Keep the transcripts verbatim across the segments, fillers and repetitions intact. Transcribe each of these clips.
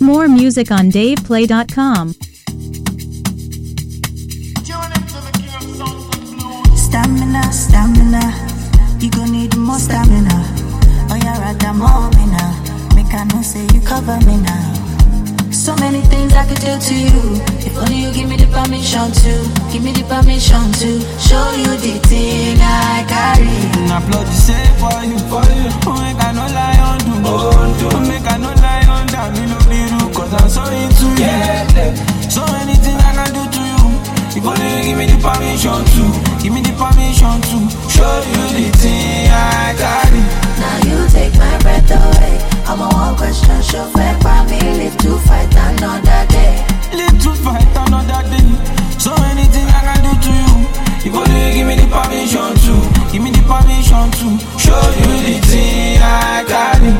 More music on dave play dot com. Stamina, stamina, you gon' need more stamina. Oh, yeah, rather more me now. Make I know say you cover me now. So many things I could do to you. If only you give me the permission to, give me the permission to show you the thing I carry. And I plot to say for you, for you. Make I no lie on do, oh, do. Make I no lie on that, me no be rude, cause I'm so into you. Yeah. So many things I can do to you. If only you give me the permission to, give me the permission to show you the thing I carry. Now you take my breath away. I'm a one question, show fair by me. Live to fight another day. Live to fight another day. So many things I can do to you. If only you give me the permission to, give me the permission to show you the thing I carry.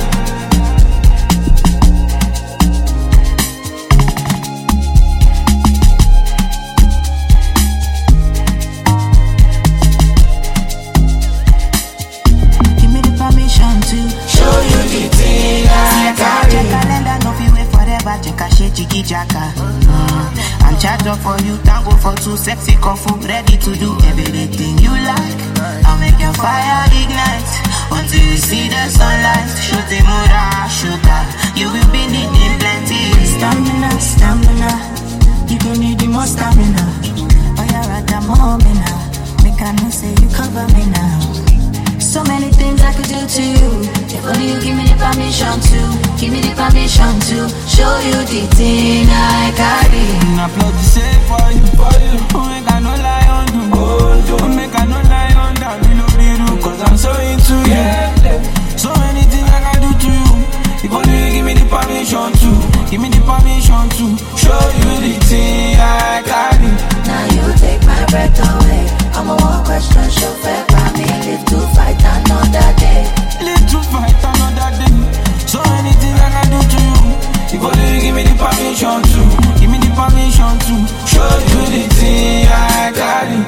Jiggy jacka. Mm. I'm charged up for you, tango for two, sexy comfort, ready to do everything you like. I'll make your fire ignite until you see the sunlight. Shoot the mura, sugar, you will be needing plenty. Stamina, stamina, you gon' need the more stamina. Oh, yeah, rather more me now. Make I know say you cover me now. So many things I could do to you. If only you give me the permission to, give me the permission to show you the thing I carry. And I plot to say for you, for you. Make I no lie on do, oh, do. Make I no lie on that, me no be rude, cause I'm so into you. Yeah. So many things I can do to you. If only you give me the permission to, give me the permission to show you the thing I carry. Now you take my breath away. I'm a one question, show fair by me. Live to fight another day. Live to fight another day. So many things I can do to you. If only you give me the permission to, give me the permission to show you the thing I carry.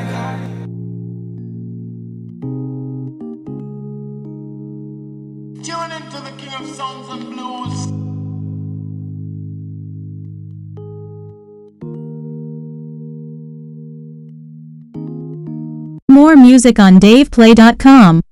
Tune into the King of Sounds and Blues. More music on dave play dot com.